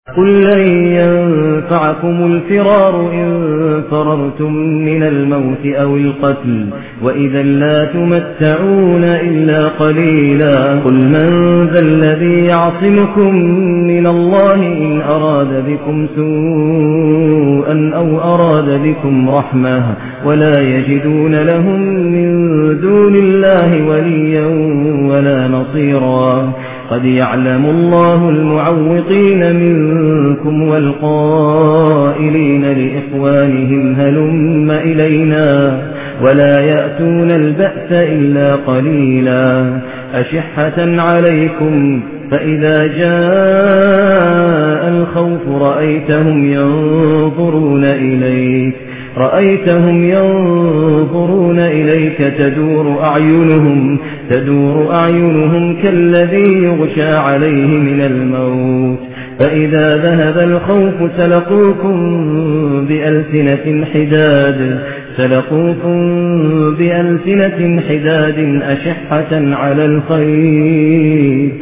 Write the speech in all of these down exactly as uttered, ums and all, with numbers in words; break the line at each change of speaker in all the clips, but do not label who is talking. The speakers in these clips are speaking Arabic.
قل لن ينفعكم الفرار إن فررتم من الموت أو القتل وإذا لا تمتعون إلا قليلا. قل من ذا الذي يعصمكم من الله إن أراد بكم سوءا أو أراد بكم رحمة ولا يجدون لهم من دون الله وليا ولا نصيرا. قد يعلم الله المعوقين منكم والقائلين لإخوانهم هلم إلينا ولا يأتون البأس إلا قليلا. أشحة عليكم فإذا جاء الخوف رأيتهم ينظرون إليك رأيتهم ينظرون إليك تدور أعينهم تدور أعينهم كالذي يغشى عليه من الموت فإذا ذهب الخوف سلقوكم بألسنة حداد سلقوكم بألسنة حداد أشحة على الخير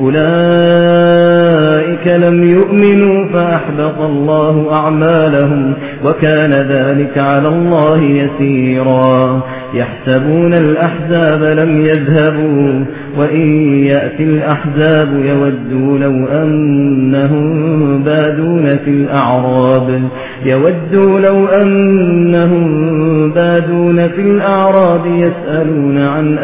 أولئك لم يؤمنوا فأحبط الله أعمالهم وكان ذلك على الله يسيرا. يحسبون الأحزاب لم يذهبوا وإن يأتي الأحزاب يودوا لو أنهم بادون في الأعراب يودوا لو أنهم بادون في الأعراب يسألون عن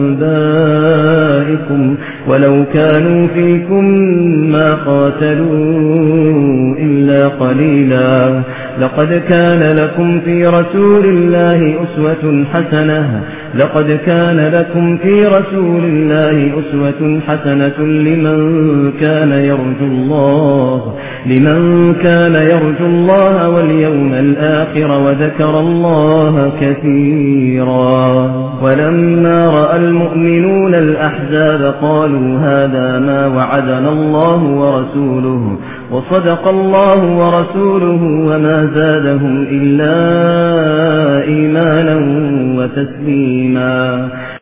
أنبائكم ولو كانوا فيكم ما قاتلوا إلا قليلا. لقد كان لكم في رسول الله أسوة حسنة لقد كان لكم في رسول الله أسوة حسنة لمن كان يرجو الله لمن كان يرجو الله واليوم الآخر وذكر الله كثيرا. ولما رأى المؤمنون الأحزاب قالوا هذا ما وعدنا الله ورسوله وصدق الله ورسوله وما زادهم إلا إيمانا وتسليما.